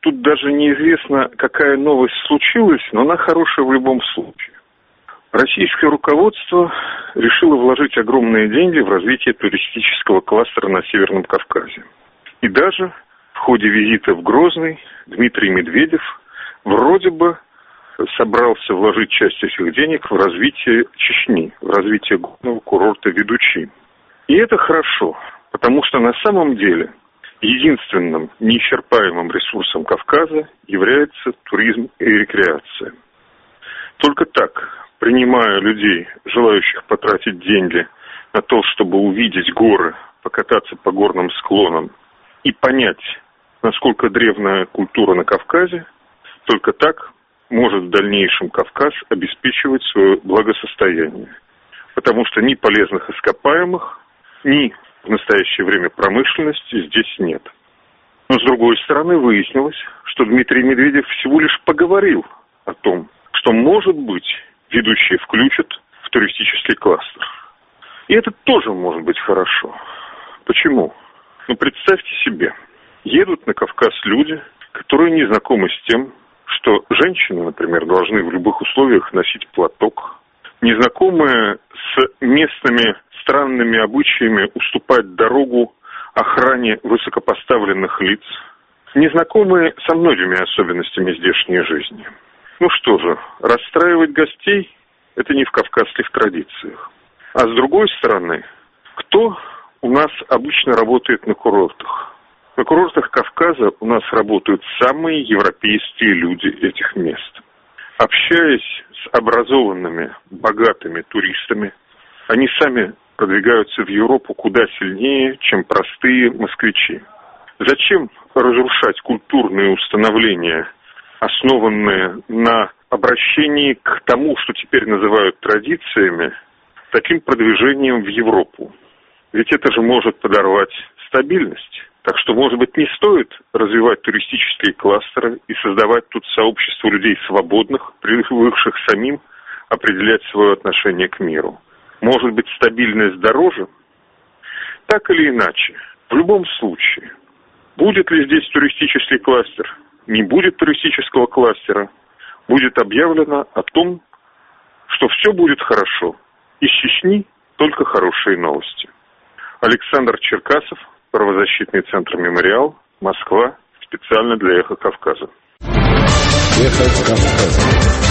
тут даже неизвестно, какая новость случилась, но она хорошая в любом случае. Российское руководство решило вложить огромные деньги в развитие туристического кластера на Северном Кавказе. И даже в ходе визита в Грозный Дмитрий Медведев вроде бы собрался вложить часть этих денег в развитие Чечни, в развитие горного курорта Ведучи. И это хорошо, потому что на самом деле единственным неисчерпаемым ресурсом Кавказа является туризм и рекреация. Только так, принимая людей, желающих потратить деньги на то, чтобы увидеть горы, покататься по горным склонам и понять, насколько древняя культура на Кавказе, только так может в дальнейшем Кавказ обеспечивать свое благосостояние. Потому что ни полезных ископаемых, ни в настоящее время промышленности здесь нет. Но, с другой стороны, выяснилось, что Дмитрий Медведев всего лишь поговорил о том, что, может быть, ведущие включат в туристический кластер. И это тоже может быть хорошо. Почему? Ну, представьте себе, едут на Кавказ люди, которые не знакомы с тем, что женщины, например, должны в любых условиях носить платок, незнакомые с местными странными обычаями уступать дорогу охране высокопоставленных лиц, незнакомые со многими особенностями здешней жизни. Ну что же, расстраивать гостей – это не в кавказских традициях. А с другой стороны, кто у нас обычно работает на курортах? На курортах Кавказа у нас работают самые европейские люди этих мест. Общаясь с образованными, богатыми туристами, они сами продвигаются в Европу куда сильнее, чем простые москвичи. Зачем разрушать культурные установления, основанные на обращении к тому, что теперь называют традициями, таким продвижением в Европу? Ведь это же может подорвать стабильность. Так что, может быть, не стоит развивать туристические кластеры и создавать тут сообщество людей свободных, привыкших самим определять свое отношение к миру. Может быть, стабильность дороже? Так или иначе, в любом случае, будет ли здесь туристический кластер, не будет туристического кластера, будет объявлено о том, что все будет хорошо. Из Чечни только хорошие новости. Александр Черкасов, правозащитный центр «Мемориал», Москва, специально для «Эхо Кавказа». «Эхо Кавказа».